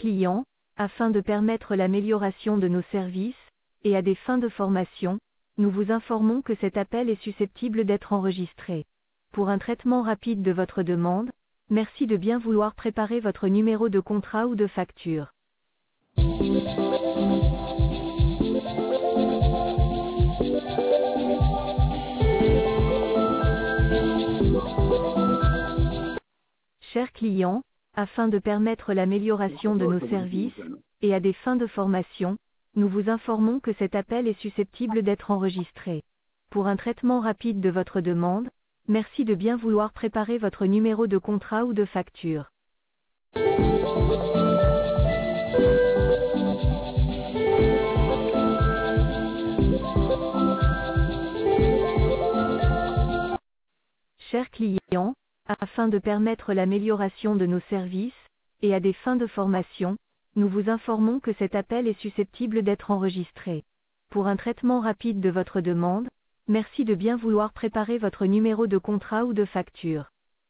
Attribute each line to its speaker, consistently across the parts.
Speaker 1: client, afin de permettre l'amélioration de nos services, et à des fins de formation, nous vous informons que cet appel est susceptible d'être enregistré. Pour un traitement rapide de votre demande, merci de bien vouloir préparer votre numéro de contrat ou de facture. Chers clients, afin de permettre l'amélioration de nos services, et à des fins de formation, nous vous informons que cet appel est susceptible d'être enregistré. Pour un traitement rapide de votre demande, merci de bien vouloir préparer votre numéro de contrat ou de facture. Chers clients, afin de permettre l'amélioration de nos services, et à des fins de formation, nous vous informons que cet appel est susceptible d'être enregistré. Pour un traitement rapide de votre demande, merci de bien vouloir préparer votre numéro de contrat ou de facture.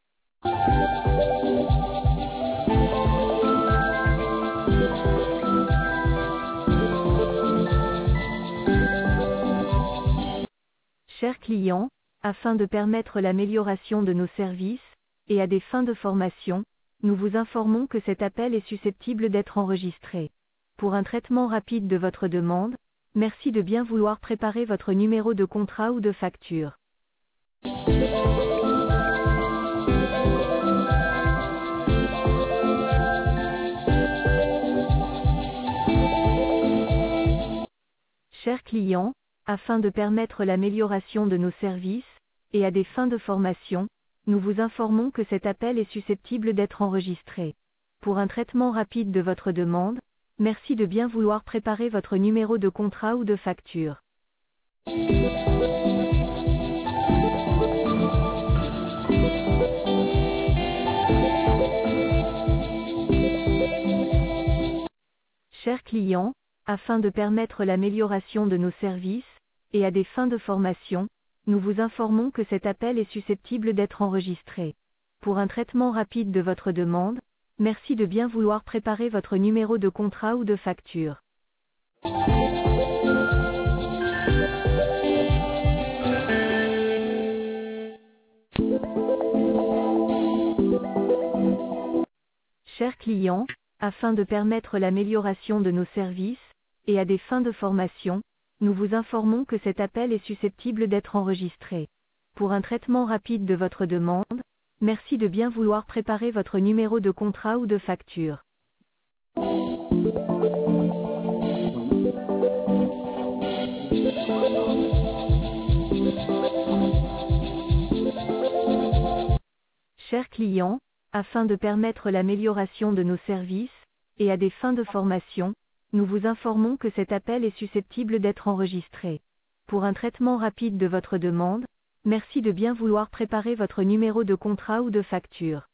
Speaker 1: Chers clients, afin de permettre l'amélioration de nos services, et à des fins de formation, nous vous informons que cet appel est susceptible d'être enregistré. Pour un traitement rapide de votre demande, merci de bien vouloir préparer votre numéro de contrat ou de facture. Chers clients, afin de permettre l'amélioration de nos services, et à des fins de formation, nous vous informons que cet appel est susceptible d'être enregistré. Pour un traitement rapide de votre demande, merci de bien vouloir préparer votre numéro de contrat ou de facture. Chers clients, afin de permettre l'amélioration de nos services, et à des fins de formation, nous vous informons que cet appel est susceptible d'être enregistré. Pour un traitement rapide de votre demande, merci de bien vouloir préparer votre numéro de contrat ou de facture. Chers clients, afin de permettre l'amélioration de nos services, et à des fins de formation, nous vous informons que cet appel est susceptible d'être enregistré. Pour un traitement rapide de votre demande, merci de bien vouloir préparer votre numéro de contrat ou de facture. Chers clients, afin de permettre l'amélioration de nos services, et à des fins de formation, nous vous informons que cet appel est susceptible d'être enregistré. Pour un traitement rapide de votre demande, merci de bien vouloir préparer votre numéro de contrat ou de facture.